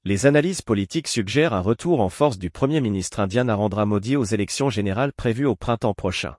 Les analyses politiques suggèrent un retour en force du Premier ministre indien Narendra Modi aux élections générales prévues au printemps prochain.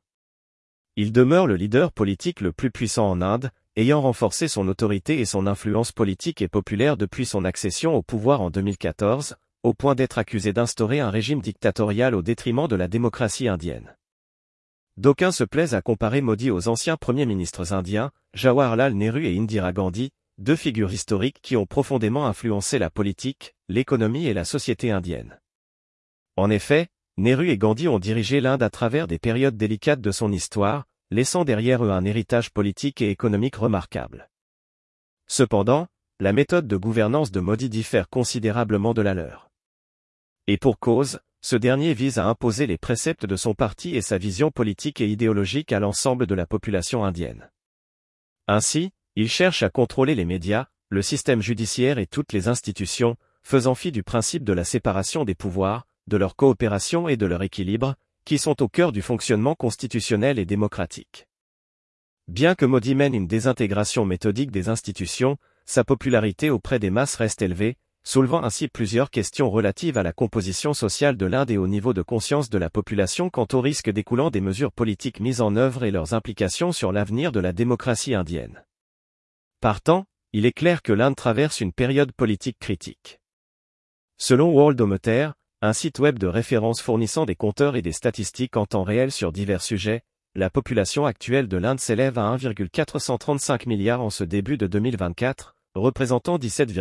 Il demeure le leader politique le plus puissant en Inde, ayant renforcé son autorité et son influence politique et populaire depuis son accession au pouvoir en 2014, au point d'être accusé d'instaurer un régime dictatorial au détriment de la démocratie indienne. D'aucuns se plaisent à comparer Modi aux anciens premiers ministres indiens, Jawaharlal Nehru et Indira Gandhi, deux figures historiques qui ont profondément influencé la politique, l'économie et la société indienne. En effet, Nehru et Gandhi ont dirigé l'Inde à travers des périodes délicates de son histoire, laissant derrière eux un héritage politique et économique remarquable. Cependant, la méthode de gouvernance de Modi diffère considérablement de la leur. Et pour cause, ce dernier vise à imposer les préceptes de son parti et sa vision politique et idéologique à l'ensemble de la population indienne. Ainsi, il cherche à contrôler les médias, le système judiciaire et toutes les institutions, faisant fi du principe de la séparation des pouvoirs, de leur coopération et de leur équilibre, qui sont au cœur du fonctionnement constitutionnel et démocratique. Bien que Modi mène une désintégration méthodique des institutions, sa popularité auprès des masses reste élevée, soulevant ainsi plusieurs questions relatives à la composition sociale de l'Inde et au niveau de conscience de la population quant aux risques découlant des mesures politiques mises en œuvre et leurs implications sur l'avenir de la démocratie indienne. Partant, il est clair que l'Inde traverse une période politique critique. Selon Worldometer, un site web de référence fournissant des compteurs et des statistiques en temps réel sur divers sujets, la population actuelle de l'Inde s'élève à 1,435 milliards en ce début de 2024, représentant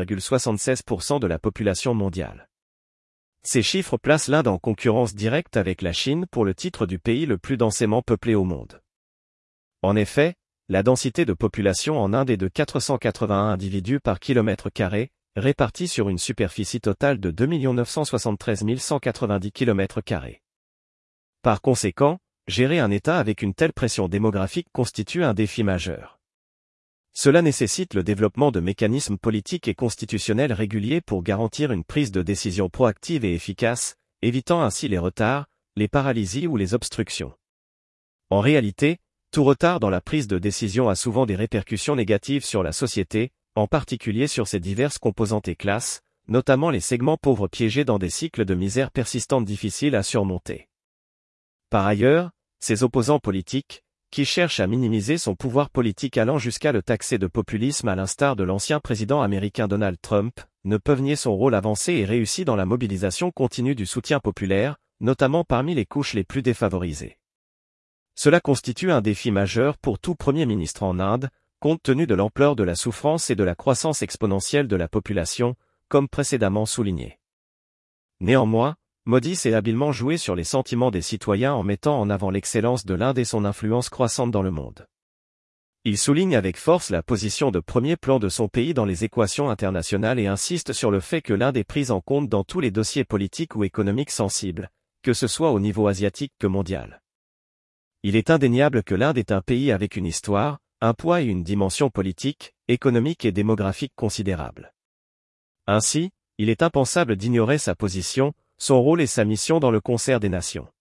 17,76% de la population mondiale. Ces chiffres placent l'Inde en concurrence directe avec la Chine pour le titre du pays le plus densément peuplé au monde. En effet, la densité de population en Inde est de 481 individus par kilomètre carré, répartis sur une superficie totale de 2 973 190 km². Par conséquent, gérer un État avec une telle pression démographique constitue un défi majeur. Cela nécessite le développement de mécanismes politiques et constitutionnels réguliers pour garantir une prise de décision proactive et efficace, évitant ainsi les retards, les paralysies ou les obstructions. En réalité, tout retard dans la prise de décision a souvent des répercussions négatives sur la société, en particulier sur ses diverses composantes et classes, notamment les segments pauvres piégés dans des cycles de misère persistante difficiles à surmonter. Par ailleurs, ses opposants politiques, qui cherchent à minimiser son pouvoir politique allant jusqu'à le taxer de populisme à l'instar de l'ancien président américain Donald Trump, ne peuvent nier son rôle avancé et réussi dans la mobilisation continue du soutien populaire, notamment parmi les couches les plus défavorisées. Cela constitue un défi majeur pour tout Premier ministre en Inde, compte tenu de l'ampleur de la souffrance et de la croissance exponentielle de la population, comme précédemment souligné. Néanmoins, Modi s'est habilement joué sur les sentiments des citoyens en mettant en avant l'excellence de l'Inde et son influence croissante dans le monde. Il souligne avec force la position de premier plan de son pays dans les équations internationales et insiste sur le fait que l'Inde est prise en compte dans tous les dossiers politiques ou économiques sensibles, que ce soit au niveau asiatique que mondial. Il est indéniable que l'Inde est un pays avec une histoire, un poids et une dimension politique, économique et démographique considérables. Ainsi, il est impensable d'ignorer sa position, son rôle et sa mission dans le concert des nations.